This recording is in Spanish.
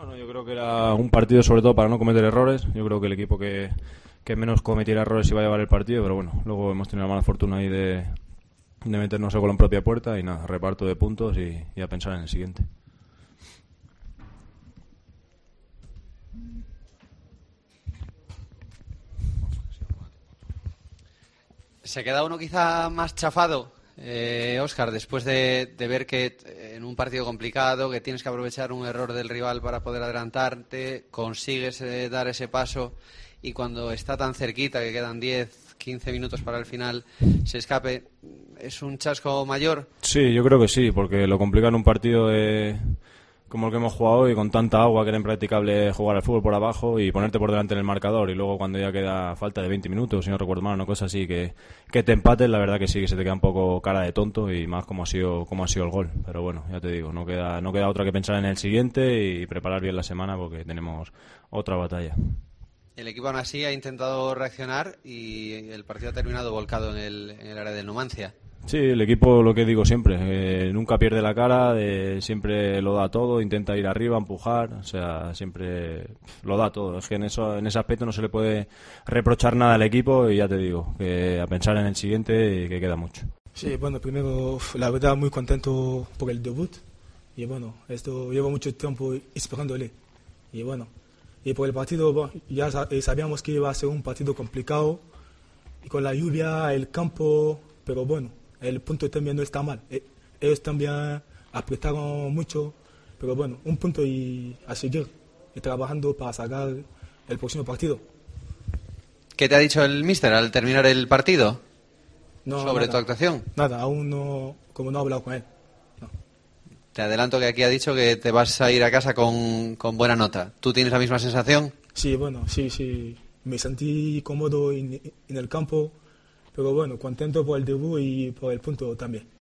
Bueno, yo creo que era un partido sobre todo para no cometer errores. Yo creo que el equipo que menos cometiera errores iba a llevar el partido, pero bueno, luego hemos tenido la mala fortuna ahí de meternos el gol en propia puerta y nada, reparto de puntos y a pensar en el siguiente. ¿Se queda uno quizá más chafado, Óscar, después de ver que en un partido complicado, que tienes que aprovechar un error del rival para poder adelantarte, consigues dar ese paso y cuando está tan cerquita, que quedan 10, 15 minutos para el final, se escape? ¿Es un chasco mayor? Sí, yo creo que sí, porque lo complica en un partido como el que hemos jugado hoy, con tanta agua que era impracticable jugar al fútbol por abajo y ponerte por delante en el marcador y luego cuando ya queda falta de 20 minutos, si no recuerdo mal, una cosa así, que te empates, la verdad que sí, que se te queda un poco cara de tonto y más como ha sido el gol. Pero bueno, ya te digo, no queda otra que pensar en el siguiente y preparar bien la semana porque tenemos otra batalla. El equipo aún así ha intentado reaccionar y el partido ha terminado volcado en el área del Numancia. Sí, el equipo, lo que digo siempre, nunca pierde la cara, siempre lo da todo, intenta ir arriba, empujar, o sea, siempre lo da todo. Es que en ese aspecto no se le puede reprochar nada al equipo y ya te digo, que a pensar en el siguiente y que queda mucho. Sí, bueno, primero, la verdad, muy contento por el debut y bueno, esto llevo mucho tiempo esperándole y bueno, y por el partido, bueno, ya sabíamos que iba a ser un partido complicado y con la lluvia, el campo, pero bueno, el punto también no está mal. Ellos también apretaron mucho, pero bueno, un punto y a seguir y trabajando para sacar el próximo partido. ¿Qué te ha dicho el míster al terminar el partido sobre Nada, tu actuación? Nada, aún no, como no he hablado con él. No. Te adelanto que aquí ha dicho que te vas a ir a casa con buena nota. ¿Tú tienes la misma sensación? Sí, bueno, sí, me sentí cómodo en el campo. Pero bueno, contento por el debut y por el punto también.